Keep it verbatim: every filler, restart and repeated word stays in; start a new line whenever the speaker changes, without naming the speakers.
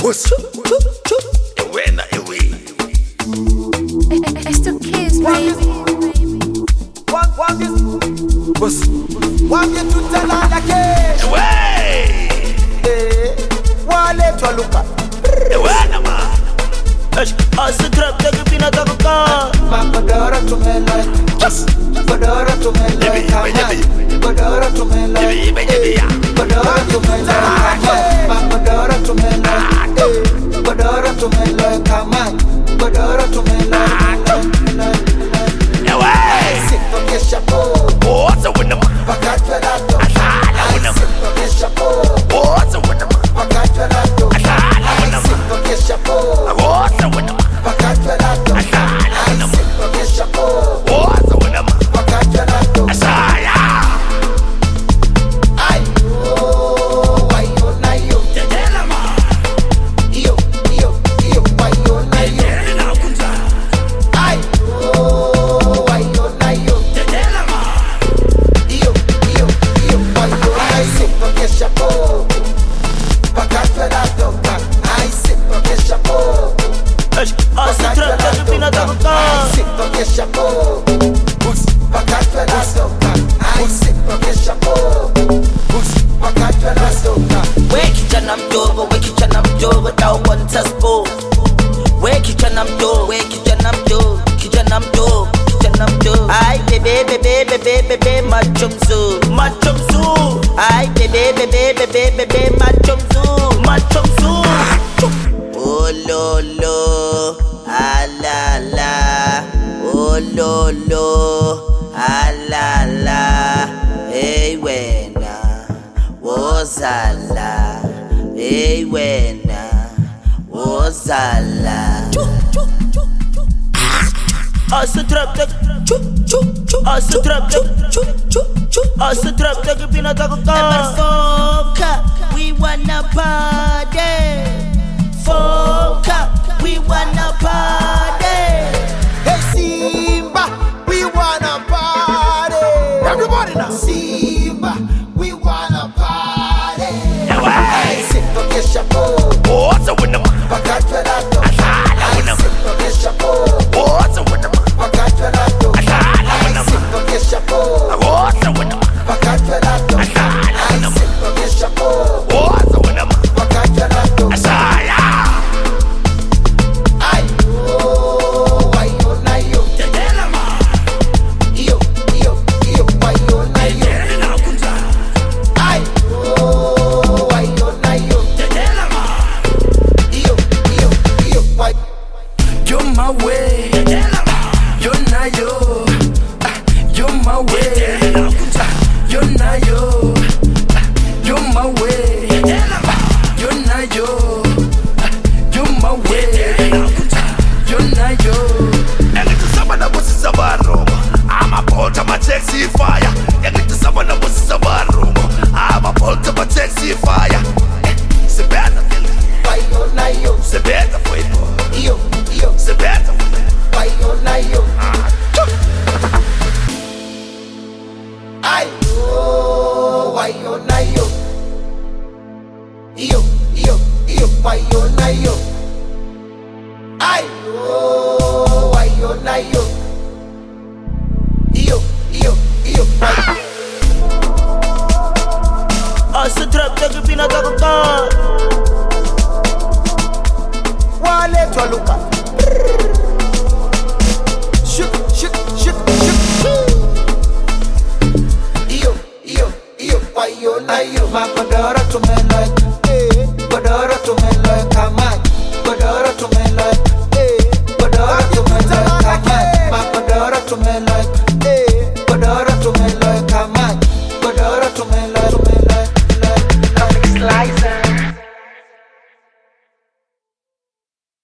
Push. Ewena ewe.
It's the kids, baby.
One, one, this. Push. One, you to tell her that.
Ewe.
Wale twaluka.
Ewena ma. Asa trap take pina takuka.
Makodora tumela.
Just.
Kodora tumela. Kodora tumela. Kodora tumela. Makodora tumela. Kodora tumela. Kama. Kodora tumela.
Ewe.
Sito kesha po.
What's up with them?
Pakatwa lato.
Asala with them.
Sito kesha po.
What's up with them?
Pakatwa lato.
Asala with them.
Sito kesha po.
What's up with them?
Pakatwa lato.
Asala with them.
Sito kesha po.
What's up with them?
Pakatwa lato.
Asaya.
Ayo, ayo na yo.
Tetela ma.
Iyo, iyo, iyo, ayo na yo.
Tetela kunza.
Ayo, ayo na yo.
Tetela ma.
Iyo, iyo, iyo, ayo na yo. Sito kesha po. Pakatwa lato. Ay, sito kesha po.
Asa trap take pina takuka.
Sito kesha po. Pakatwa lato. Ay, sito kesha po. Pakatwa lato.
We kijana mdogo, we kijana mdogo, tauonta spo. We kijana mdogo, we kijana mdogo, kijana mdogo, kijana mdogo. Ay bebe bebe bebe bebe macho mzuri, macho mzuri. Ay bebe bebe bebe bebe macho mzuri, macho mzuri. Oh lo lo, ah la la. Oh lo lo, ah la la. Hey wena, wozala. Hey wena, wozala. Asa trap take, asa trap take, asa trap take pina takuka. Foka, we wanna party. Foka, we wanna party.
Hey Simba, we wanna party. Everybody now. Simba, we wanna party.
Ewe.
Sito kesha po.
What's up with them?
Pakatwa lato.
Asala with them.
Sito kesha po.
What's up with them?
Pakatwa lato.
Asala with them.
Sito kesha po.
What's up with them?
Pakatwa lato.
Asala with them.
Sito kesha po.
What's up with them?
Pakatwa lato.
Asaya.
Ayo, ayo na yo.
Tetela ma.
Iyo, iyo, iyo, ayo na yo.
Tetela kunza.
Ayo, ayo na yo.
Tetela ma.
Iyo, iyo, iyo, ayo.
You're my way,
Tetela ma.
you're not yo. Ah, you're my way,
Tetela kunza.
you're not yo. Ah, you're my way,
Tetela ma.
you're not yo. Ah, you're my way,
Tetela kunza.
you're not yo.
Engithi saba na bosi sabarongo. Amabholt ama-taxi fire. Engithi saba na bosi sabarongo. Amabholt ama-taxi fire. Eh, Sebenza vele.
Ayo na yo.
Sebenza mfowethu.
Iyo, iyo,
Sebenza mfowethu.
ayo na yo.
Ah, chu.
Ayo, ayo na yo. Iyo, iyo, iyo, ayo na yo. Ayo, ayo na yo. Iyo, iyo, iyo, ayo.
Asa trap take pina takuka.
Wale twaluka. Shoot, shoot, shoot, shoot. Iyo, iyo, iyo, ayo na yo. Makodora tumela. Kodora tumela.